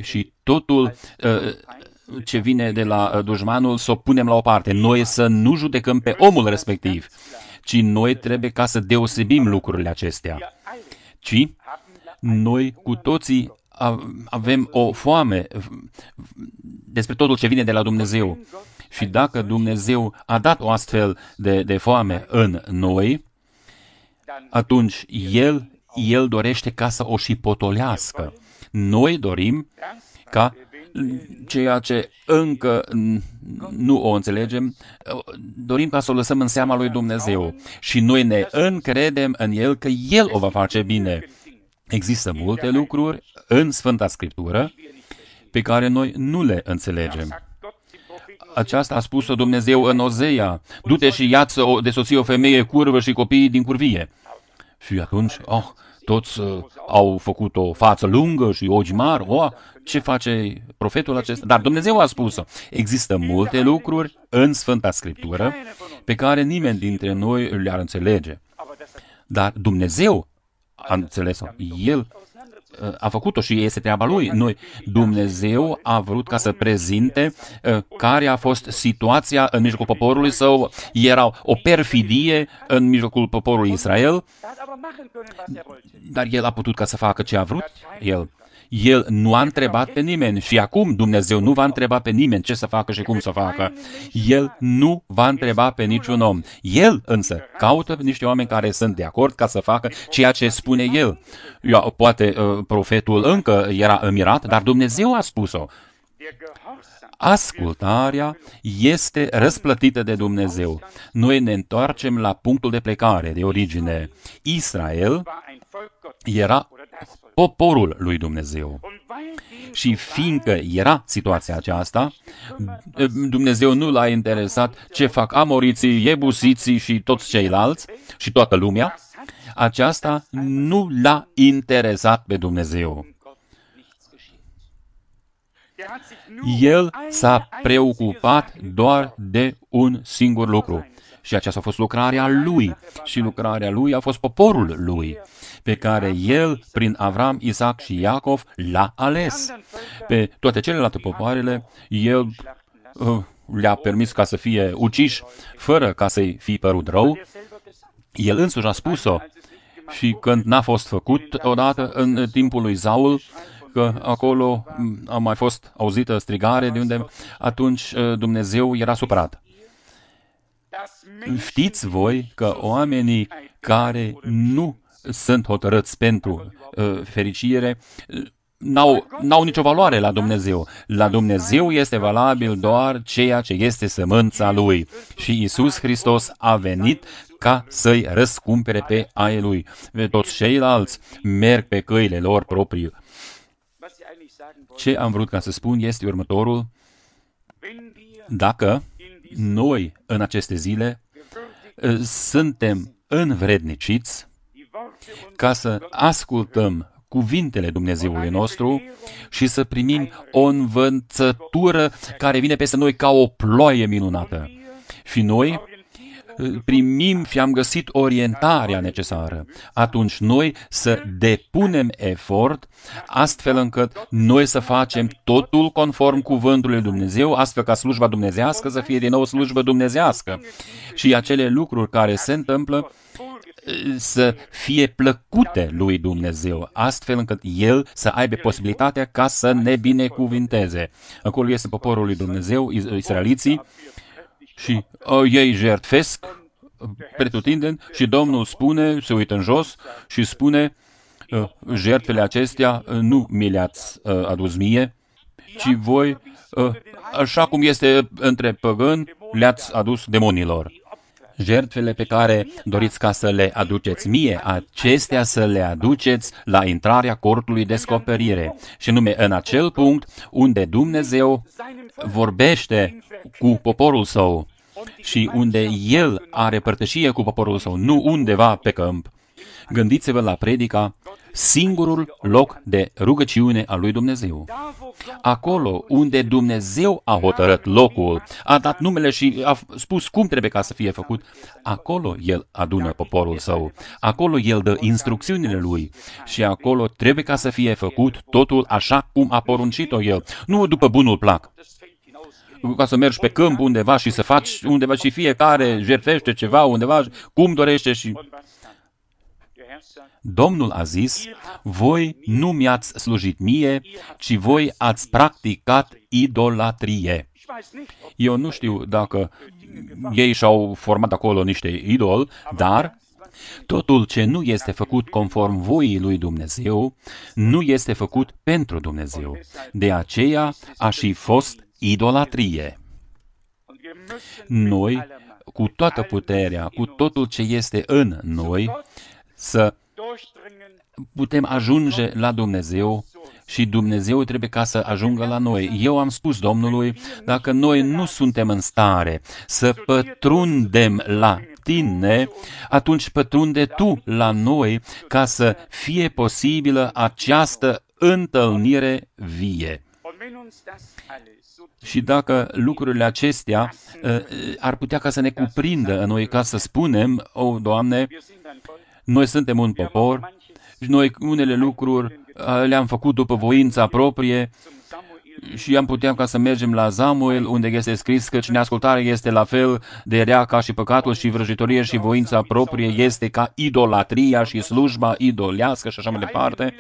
totul ce vine de la dușmanul să o punem la o parte. Noi să nu judecăm pe omul respectiv, ci noi trebuie ca să deosebim lucrurile acestea. Ci noi cu toții avem o foame despre totul ce vine de la Dumnezeu. Și dacă Dumnezeu a dat o astfel de foame în noi, atunci El dorește ca să o și potolească. Noi dorim ca ceea ce încă nu o înțelegem, dorim ca să o lăsăm în seama lui Dumnezeu. Și noi ne încredem în El că El o va face bine. Există multe lucruri în Sfânta Scriptură pe care noi nu le înțelegem. Aceasta a spus-o Dumnezeu în Ozea: du-te și ia-ți de soție o femeie curvă și copiii din curvie. Și atunci, toți au făcut o față lungă și ochi mari. Ce face profetul acesta? Dar Dumnezeu a spus-o. Există multe lucruri în Sfânta Scriptură pe care nimeni dintre noi le-ar înțelege. Dar Dumnezeu a înțeles-o. El a făcut-o și este treaba Lui. Dumnezeu a vrut ca să prezinte care a fost situația în mijlocul poporului său. Era o perfidie în mijlocul poporului Israel, dar El a putut ca să facă ce a vrut El. El nu a întrebat pe nimeni și acum Dumnezeu nu va întreba pe nimeni ce să facă și cum să facă. El nu va întreba pe niciun om. El însă caută niște oameni care sunt de acord ca să facă ceea ce spune El. Poate profetul încă era mirat, dar Dumnezeu a spus-o. Ascultarea este răsplătită de Dumnezeu. Noi ne întoarcem la punctul de plecare, de origine. Israel era poporul lui Dumnezeu. Și fiindcă era situația aceasta, Dumnezeu nu l-a interesat ce fac amoriții, iebusiții și toți ceilalți și toată lumea. Aceasta nu l-a interesat pe Dumnezeu. El s-a preocupat doar de un singur lucru. Și aceasta a fost lucrarea Lui. Și lucrarea Lui a fost poporul Lui, pe care El, prin Avram, Isaac și Iacov, l-a ales. Pe toate celelalte popoarele, El le-a permis ca să fie uciși, fără ca să-i fi părut rău. El însuși a spus-o. Și când n-a fost făcut odată în timpul lui Saul, că acolo a mai fost auzită strigare de unde, atunci Dumnezeu era supărat. Știți voi că oamenii care nu sunt hotărâți pentru fericire n-au nicio valoare la Dumnezeu. La Dumnezeu este valabil doar ceea ce este sămânța Lui. Și Iisus Hristos a venit ca să-i răscumpere pe ai Lui. Toți ceilalți merg pe căile lor proprii. Ce am vrut ca să spun este următorul: dacă noi în aceste zile suntem învredniciți ca să ascultăm cuvintele Dumnezeului nostru și să primim o învățătură care vine peste noi ca o ploaie minunată. Și noi primim și am găsit orientarea necesară. Atunci noi să depunem efort astfel încât noi să facem totul conform cuvântului lui Dumnezeu, astfel ca slujba dumnezească să fie din nou slujbă dumnezească. Și acele lucruri care se întâmplă să fie plăcute lui Dumnezeu, astfel încât El să aibă posibilitatea ca să ne binecuvinteze. Acolo este poporul lui Dumnezeu, israeliții, și ei jertfesc pretutindeni și Domnul spune, se uită în jos și spune: jertfele acestea nu mi le-ați adus mie, ci voi, așa cum este între păgâni, le-ați adus demonilor. Jertfele pe care doriți ca să le aduceți mie, acestea să le aduceți la intrarea cortului descoperire. Și nume în acel punct unde Dumnezeu vorbește cu poporul său și unde El are părtășie cu poporul său, nu undeva pe câmp. Gândiți-vă la predica singurul loc de rugăciune al lui Dumnezeu. acolo unde Dumnezeu a hotărât locul, a dat numele și a spus cum trebuie ca să fie făcut, acolo El adună poporul Său, acolo El dă instrucțiunile Lui și acolo trebuie ca să fie făcut totul așa cum a poruncit-o El, nu după bunul plac. Ca să mergi pe câmp undeva și să faci undeva și fiecare jertfește ceva undeva cum dorește și... Domnul a zis, voi nu mi-ați slujit mie, ci voi ați practicat idolatrie. Eu nu știu dacă ei și-au format acolo niște idoli, dar totul ce nu este făcut conform voii lui Dumnezeu, nu este făcut pentru Dumnezeu. De aceea a și fost idolatrie. Noi, cu toată puterea, cu totul ce este în noi, să putem ajunge la Dumnezeu și Dumnezeu trebuie ca să ajungă la noi. Eu am spus Domnului, dacă noi nu suntem în stare să pătrundem la tine, atunci pătrunde tu la noi ca să fie posibilă această întâlnire vie. Și dacă lucrurile acestea ar putea ca să ne cuprindă în noi, ca să spunem, o, Doamne, noi suntem un popor și noi unele lucruri le-am făcut după voința proprie și am putea ca să mergem la Samuel, unde este scris că neascultarea este la fel de rea ca și păcatul și vrăjitoria și voința proprie este ca idolatria și slujba idolească și așa mai departe.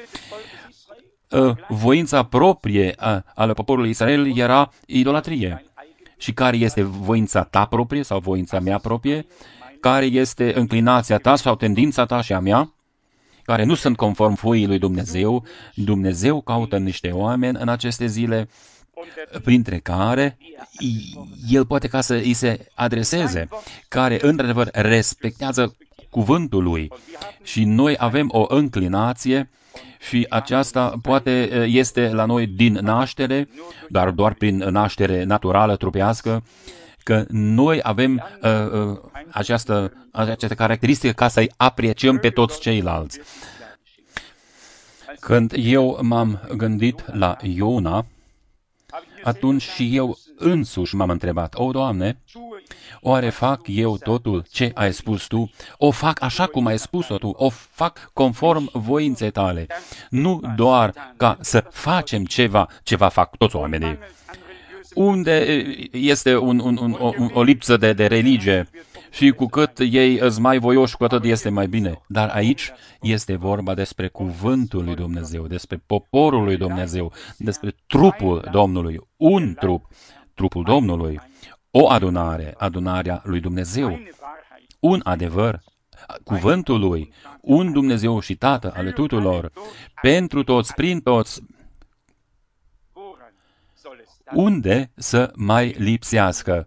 Voința proprie ale poporului Israel era idolatrie. Și care este voința ta proprie sau voința mea proprie? Care este înclinația ta sau tendința ta și a mea? Care nu sunt conform voii lui Dumnezeu. Dumnezeu caută niște oameni în aceste zile, printre care El poate ca să îi se adreseze, care într-adevăr respectează cuvântul Lui. Și noi avem o înclinație și aceasta poate este la noi din naștere, dar doar prin naștere naturală, trupească, că noi avem această caracteristică ca să-i apreciem pe toți ceilalți. Când eu m-am gândit la Iona, atunci și eu însuși m-am întrebat, o, Doamne, oare fac eu totul ce ai spus Tu? O fac așa cum ai spus-o Tu? O fac conform voinței Tale? Nu doar ca să facem ceva fac toți oamenii. Unde este o lipsă de religie și cu cât ei îți mai voioși, cu atât este mai bine. Dar aici este vorba despre cuvântul lui Dumnezeu, despre poporul lui Dumnezeu, despre trupul Domnului, un trup, trupul Domnului, o adunare, adunarea lui Dumnezeu, un adevăr, cuvântul lui, un Dumnezeu și Tată ale tuturor, pentru toți, prin toți, unde să mai lipsească.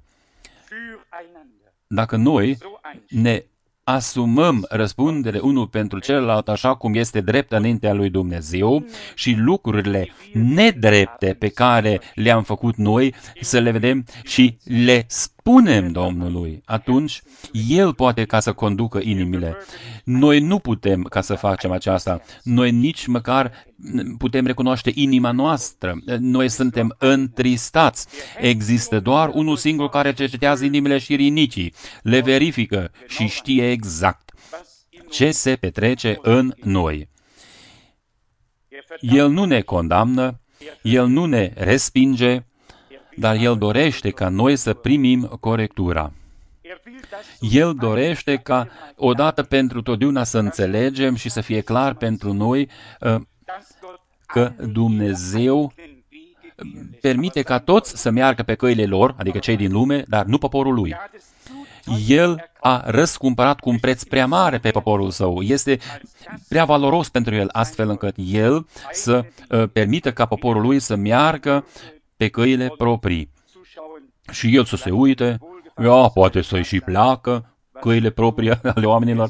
Dacă noi ne asumăm răspundere unul pentru celălalt așa cum este drept înaintea lui Dumnezeu și lucrurile nedrepte pe care le-am făcut noi să le vedem și le spunem Domnului, atunci El poate ca să conducă inimile. Noi nu putem ca să facem aceasta. Noi nici măcar putem recunoaște inima noastră. Noi suntem întristați. Există doar unul singur care cercetează inimile și rinicii, le verifică și știe exact ce se petrece în noi. El nu ne condamnă, El nu ne respinge, dar El dorește ca noi să primim corectura. El dorește ca odată pentru totdeauna să înțelegem și să fie clar pentru noi că Dumnezeu permite ca toți să meargă pe căile lor, adică cei din lume, dar nu poporul Lui. El a răscumpărat cu un preț prea mare pe poporul Său. Este prea valoros pentru El, astfel încât El să permită ca poporul Lui să meargă pe căile proprii. Și El să se uite, poate să-i și placă căile proprii ale oamenilor.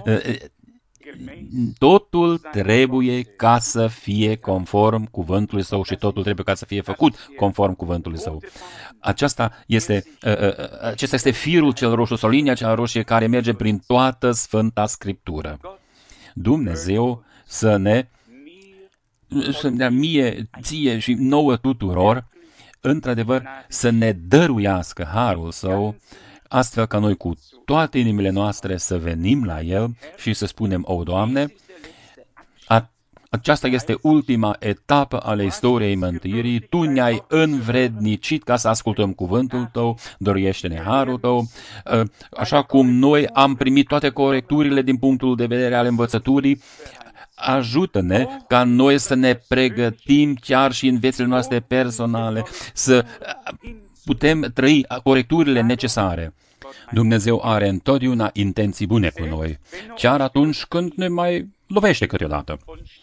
Totul trebuie ca să fie conform cuvântului Său și totul trebuie ca să fie făcut conform cuvântului Său. Acesta este firul cel roșu sau linia cea roșie care merge prin toată Sfânta Scriptură. Dumnezeu să ne să-mi dea mie, ție și nouă tuturor, într-adevăr, să ne dăruiască harul Său, astfel ca noi cu toate inimile noastre să venim la El și să spunem, o, Doamne, aceasta este ultima etapă ale istoriei mântuirii. Tu ne-ai învrednicit ca să ascultăm cuvântul Tău, dăruiește-ne harul Tău, așa cum noi am primit toate corecturile din punctul de vedere al învățăturii. Ajută-ne ca noi să ne pregătim chiar și în viețile noastre personale, să putem trăi corecturile necesare. Dumnezeu are întotdeauna intenții bune cu noi, chiar atunci când ne mai lovește câteodată.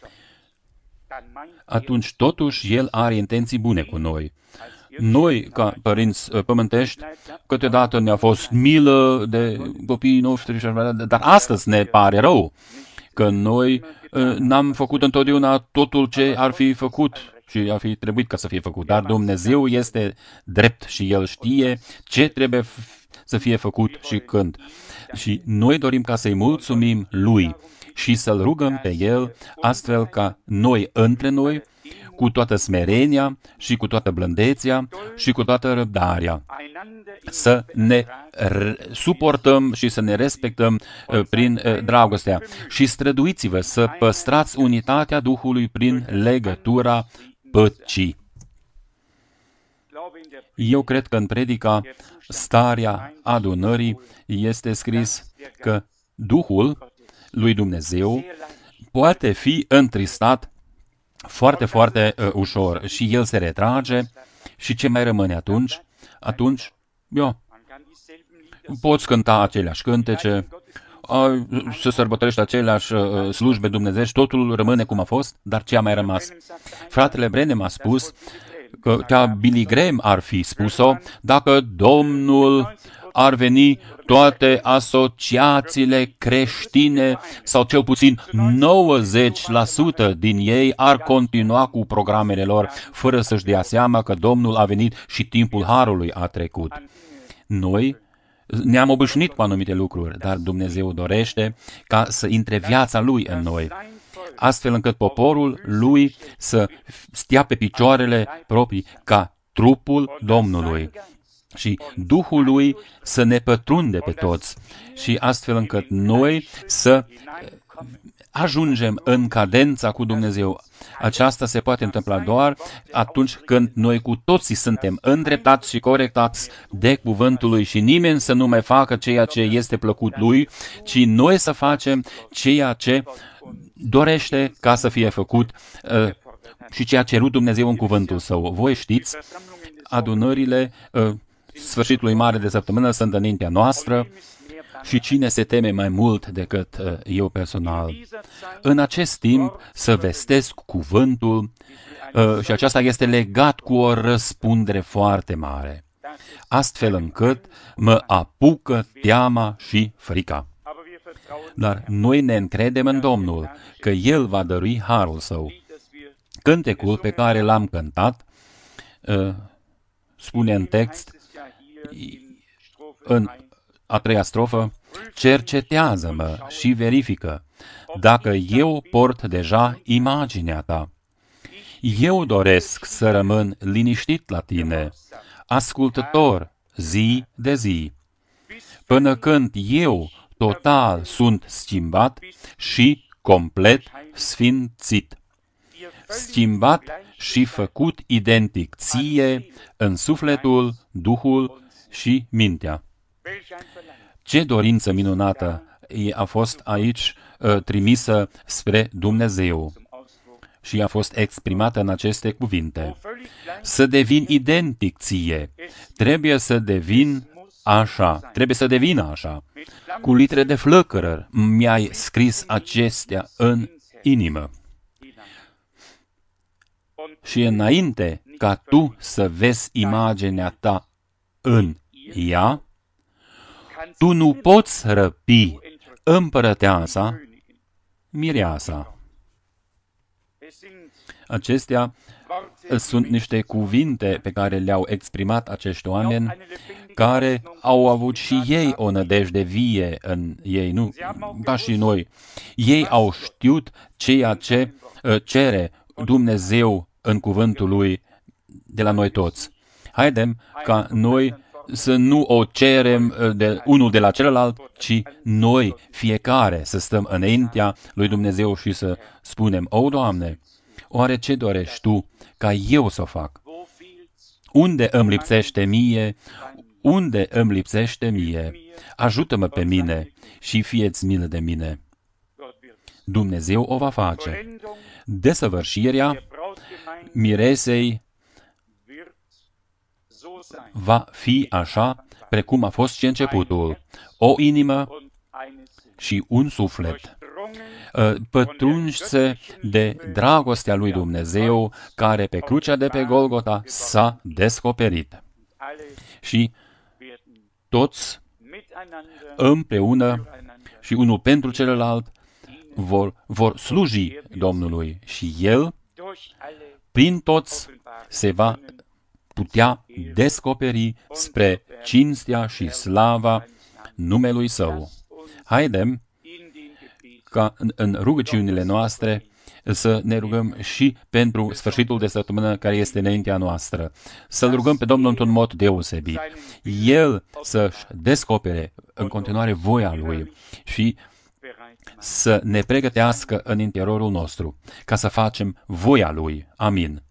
Atunci, totuși, El are intenții bune cu noi. Noi, ca părinți pământești, câteodată ne-a fost milă de copiii noștri, dar astăzi ne pare rău că noi n-am făcut întotdeauna totul ce ar fi făcut și ar fi trebuit ca să fie făcut. Dar Dumnezeu este drept și El știe ce trebuie să fie făcut și când. Și noi dorim ca să-i mulțumim Lui și să-L rugăm pe El, astfel ca noi, între noi, cu toată smerenia și cu toată blândețea și cu toată răbdarea, să ne suportăm și să ne respectăm prin dragostea. Și străduiți-vă să păstrați unitatea Duhului prin legătura păcii. Eu cred că în predica Starea adunării este scris că Duhul lui Dumnezeu poate fi întristat foarte, foarte ușor și El se retrage și ce mai rămâne atunci? Atunci, poți cânta aceleași cântece, să sărbătorești aceleași slujbe dumnezeiești, totul rămâne cum a fost, dar ce a mai rămas? Fratele Branham a spus că Billy Graham ar fi spus-o, dacă Domnul ar veni, toate asociațiile creștine, sau cel puțin 90% din ei, ar continua cu programele lor, fără să-și dea seama că Domnul a venit și timpul harului a trecut. Noi ne-am obișnuit cu anumite lucruri, dar Dumnezeu dorește ca să intre viața Lui în noi, astfel încât poporul Lui să stea pe picioarele proprii ca trupul Domnului și Duhul Lui să ne pătrunde pe toți și astfel încât noi să ajungem în cadența cu Dumnezeu. Aceasta se poate întâmpla doar atunci când noi cu toții suntem îndreptați și corectați de cuvântul Lui și nimeni să nu mai facă ceea ce este plăcut Lui, ci noi să facem ceea ce dorește ca să fie făcut și ceea ce a cerut Dumnezeu în cuvântul Său. Voi știți, adunările sfârșitului mare de săptămână sunt înaintea noastră și cine se teme mai mult decât eu personal. În acest timp să vestesc cuvântul și aceasta este legat cu o răspundere foarte mare, astfel încât mă apucă teama și frica. Dar noi ne încredem în Domnul că El va dărui harul Său. Cântecul pe care l-am cântat spune în text, în a treia strofă, cercetează-mă și verifică dacă eu port deja imaginea ta. Eu doresc să rămân liniștit la tine, ascultător zi de zi, până când eu total sunt schimbat și complet sfințit. Schimbat și făcut identic ție în sufletul, Duhul și mintea. Ce dorință minunată a fost aici trimisă spre Dumnezeu și a fost exprimată în aceste cuvinte. Să devin identic ție, trebuie să devin așa. Cu litere de flăcără mi-ai scris acestea în inimă. Și înainte ca tu să vezi imaginea ta în ea, tu nu poți răpi împărăteasa, mireasa. Acestea sunt niște cuvinte pe care le-au exprimat acești oameni care au avut și ei o nădejde vie în ei, nu ca și noi. Ei au știut ceea ce cere Dumnezeu în cuvântul Lui de la noi toți. Haidem ca noi să nu o cerem de unul de la celălalt, ci noi, fiecare, să stăm înaintea lui Dumnezeu și să spunem: O, Doamne, oare ce dorești Tu ca eu să o fac? Unde îmi lipsește mie? Unde îmi lipsește mie? Ajută-mă pe mine și fie-ți milă de mine. Dumnezeu o va face. Desăvârșirea miresei va fi așa precum a fost și începutul. O inimă și un suflet, pătrunse de dragostea lui Dumnezeu, care pe crucea de pe Golgota s-a descoperit. Și toți împreună și unul pentru celălalt vor sluji Domnului și El, prin toți, se va putea descoperi spre cinstea și slava numelui Său. Haidem ca în rugăciunile noastre să ne rugăm și pentru sfârșitul de săptămână care este înaintea noastră. Să-L rugăm pe Domnul într-un mod deosebit. El să-și descopere în continuare voia Lui și să ne pregătească în interiorul nostru ca să facem voia Lui. Amin.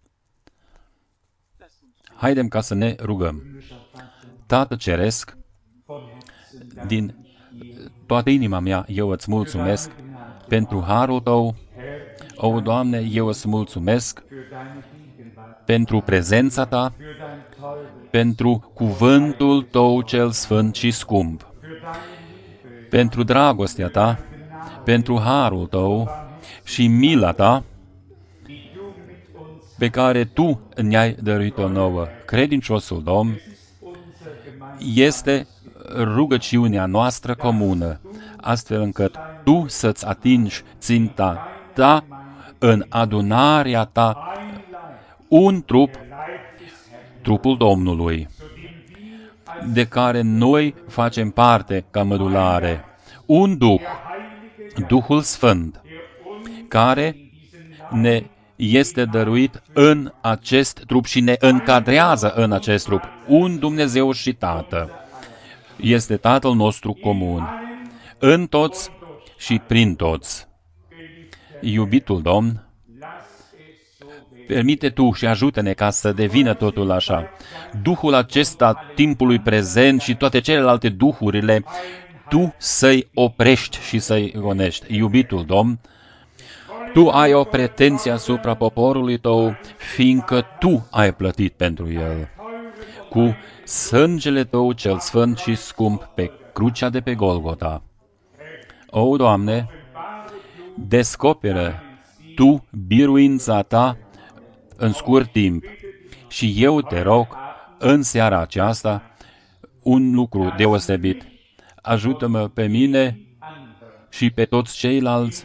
Haidem ca să ne rugăm. Tată Ceresc, din toată inima mea eu îți mulțumesc pentru harul Tău. O, Doamne, eu îți mulțumesc pentru prezența Ta, pentru cuvântul Tău cel sfânt și scump, pentru dragostea Ta, pentru harul Tău și mila Ta, pe care Tu ne-ai dăruit-o nouă. Credinciosul Domn, este rugăciunea noastră comună, astfel încât Tu să-ți atingi ținta Ta în adunarea Ta, un trup, trupul Domnului, de care noi facem parte ca mădulare, un Duh, Duhul Sfânt, care ne este dăruit în acest trup și ne încadrează în acest trup, un Dumnezeu și Tată. Este Tatăl nostru comun, în toți și prin toți. Iubitul Domn, permite Tu și ajută-ne ca să devină totul așa. Duhul acesta, timpului prezent și toate celelalte duhurile, Tu să-i oprești și să-i gonești. Iubitul Domn, Tu ai o pretenție asupra poporului Tău, fiindcă Tu ai plătit pentru el cu sângele Tău cel sfânt și scump pe crucea de pe Golgota. O, Doamne, descoperă Tu biruința Ta în scurt timp și eu Te rog în seara aceasta un lucru deosebit. Ajută-mă pe mine și pe toți ceilalți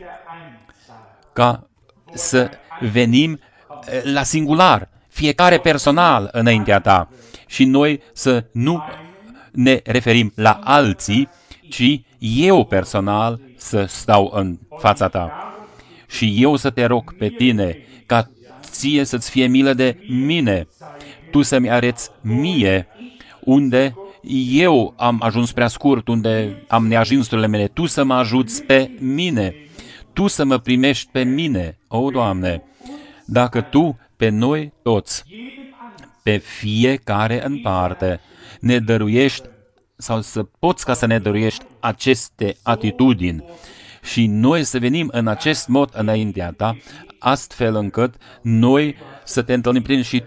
ca să venim la singular, fiecare personal înaintea Ta și noi să nu ne referim la alții, ci eu personal să stau în fața Ta și eu să Te rog pe Tine ca Ție să-ți fie milă de mine, Tu să-mi arăți mie unde eu am ajuns prea scurt, unde am neajunsurile mele, Tu să mă ajuți pe mine, Tu să mă primești pe mine, o, Doamne, dacă Tu pe noi toți, pe fiecare în parte, ne dăruiești sau să poți ca să ne dăruiești aceste atitudini și noi să venim în acest mod înaintea Ta, astfel încât noi să Te întâlnim prin și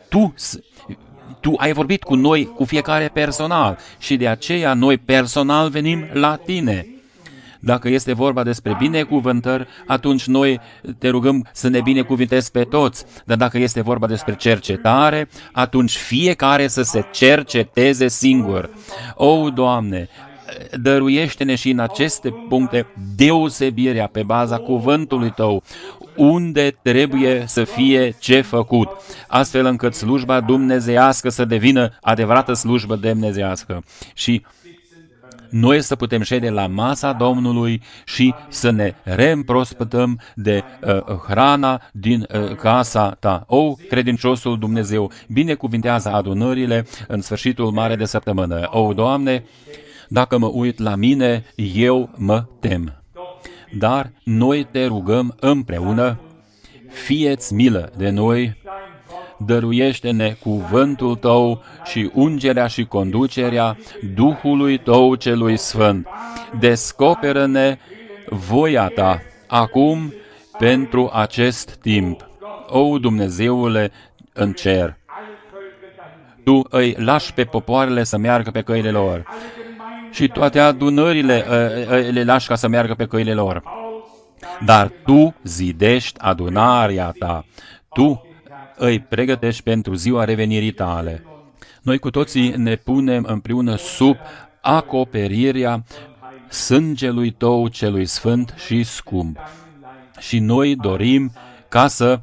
Tu ai vorbit cu noi, cu fiecare personal și de aceea noi personal venim la Tine. Dacă este vorba despre binecuvântări, atunci noi Te rugăm să ne binecuvintezi pe toți. Dar dacă este vorba despre cercetare, atunci fiecare să se cerceteze singur. O, Doamne, dăruiește-ne și în aceste puncte deosebirea pe baza cuvântului Tău, unde trebuie să fie ce făcut, astfel încât slujba dumnezeiască să devină adevărată slujbă dumnezeiască. Și noi să putem șede la masa Domnului și să ne reîmprospătăm de hrana din casa ta. O, credinciosul Dumnezeu, binecuvintează adunările în sfârșitul mare de săptămână. O, Doamne, dacă mă uit la mine, eu mă tem. Dar noi te rugăm împreună, fie-ți milă de noi, dăruiește-ne cuvântul tău și ungerea și conducerea Duhului tău celui sfânt. Descoperă-ne voia ta acum pentru acest timp. O, Dumnezeule în cer, tu îi lași pe popoarele să meargă pe căile lor și toate adunările le lași ca să meargă pe căile lor. Dar tu zidești adunarea ta, tu îi pregătești pentru ziua revenirii tale. Noi cu toții ne punem împreună sub acoperirea sângelui tău celui sfânt și scump. Și noi dorim ca să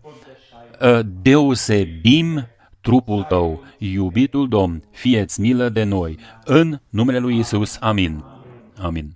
deosebim trupul tău, iubitul Domn, fie-ți milă de noi. În numele lui Iisus, amin. Amin.